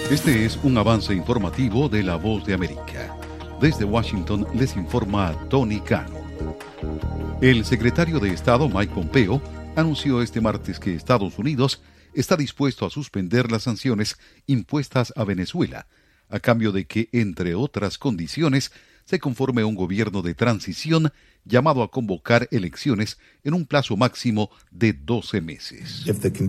Este es un avance informativo de La Voz de América. Desde Washington les informa Tony Cano. El secretario de Estado Mike Pompeo anunció este martes que Estados Unidos está dispuesto a suspender las sanciones impuestas a Venezuela, a cambio de que, entre otras condiciones, se conforme un gobierno de transición llamado a convocar elecciones en un plazo máximo de 12 meses.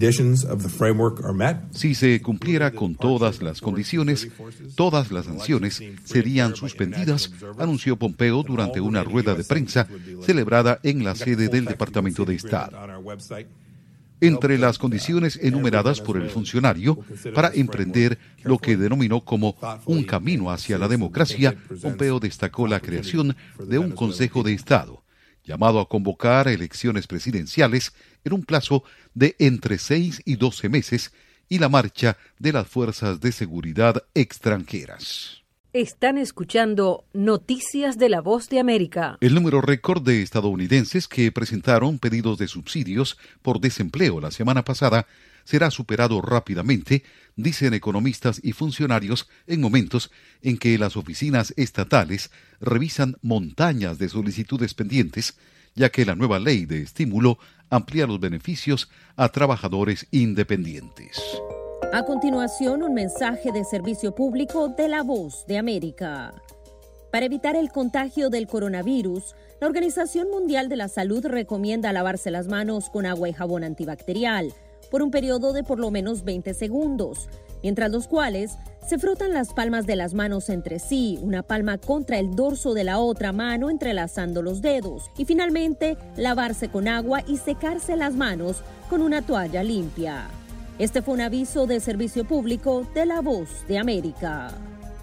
Si se cumpliera con todas las condiciones, todas las sanciones serían suspendidas, anunció Pompeo durante una rueda de prensa celebrada en la sede del Departamento de Estado. Entre las condiciones enumeradas por el funcionario para emprender lo que denominó como un camino hacia la democracia, Pompeo destacó la creación de un Consejo de Estado, llamado a convocar elecciones presidenciales en un plazo de entre 6 y 12 meses, y la marcha de las fuerzas de seguridad extranjeras. Están escuchando Noticias de La Voz de América. El número récord de estadounidenses que presentaron pedidos de subsidios por desempleo la semana pasada será superado rápidamente, dicen economistas y funcionarios, en momentos en que las oficinas estatales revisan montañas de solicitudes pendientes, ya que la nueva ley de estímulo amplía los beneficios a trabajadores independientes. A continuación, un mensaje de servicio público de La Voz de América. Para evitar el contagio del coronavirus, la Organización Mundial de la Salud recomienda lavarse las manos con agua y jabón antibacterial por un periodo de por lo menos 20 segundos, mientras los cuales se frotan las palmas de las manos entre sí, una palma contra el dorso de la otra mano entrelazando los dedos, y finalmente lavarse con agua y secarse las manos con una toalla limpia. Este fue un aviso de servicio público de La Voz de América.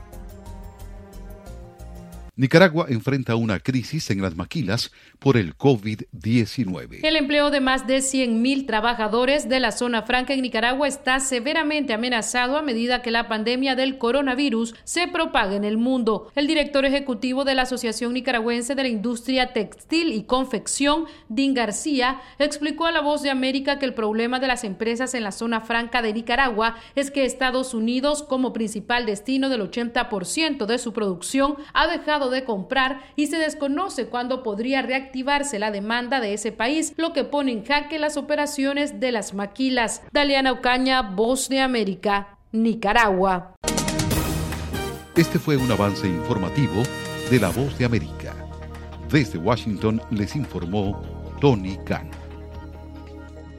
Nicaragua enfrenta una crisis en las maquilas por el COVID-19. El empleo de más de 100,000 trabajadores de la zona franca en Nicaragua está severamente amenazado a medida que la pandemia del coronavirus se propaga en el mundo. El director ejecutivo de la Asociación Nicaragüense de la Industria Textil y Confección, Dean García, explicó a La Voz de América que el problema de las empresas en la zona franca de Nicaragua es que Estados Unidos, como principal destino del 80% de su producción, ha dejado de comprar y se desconoce cuándo podría reactivarse la demanda de ese país, lo que pone en jaque las operaciones de las maquilas. Daliana Ocaña, Voz de América, Nicaragua. Este fue un avance informativo de La Voz de América. Desde Washington les informó Tony Cano.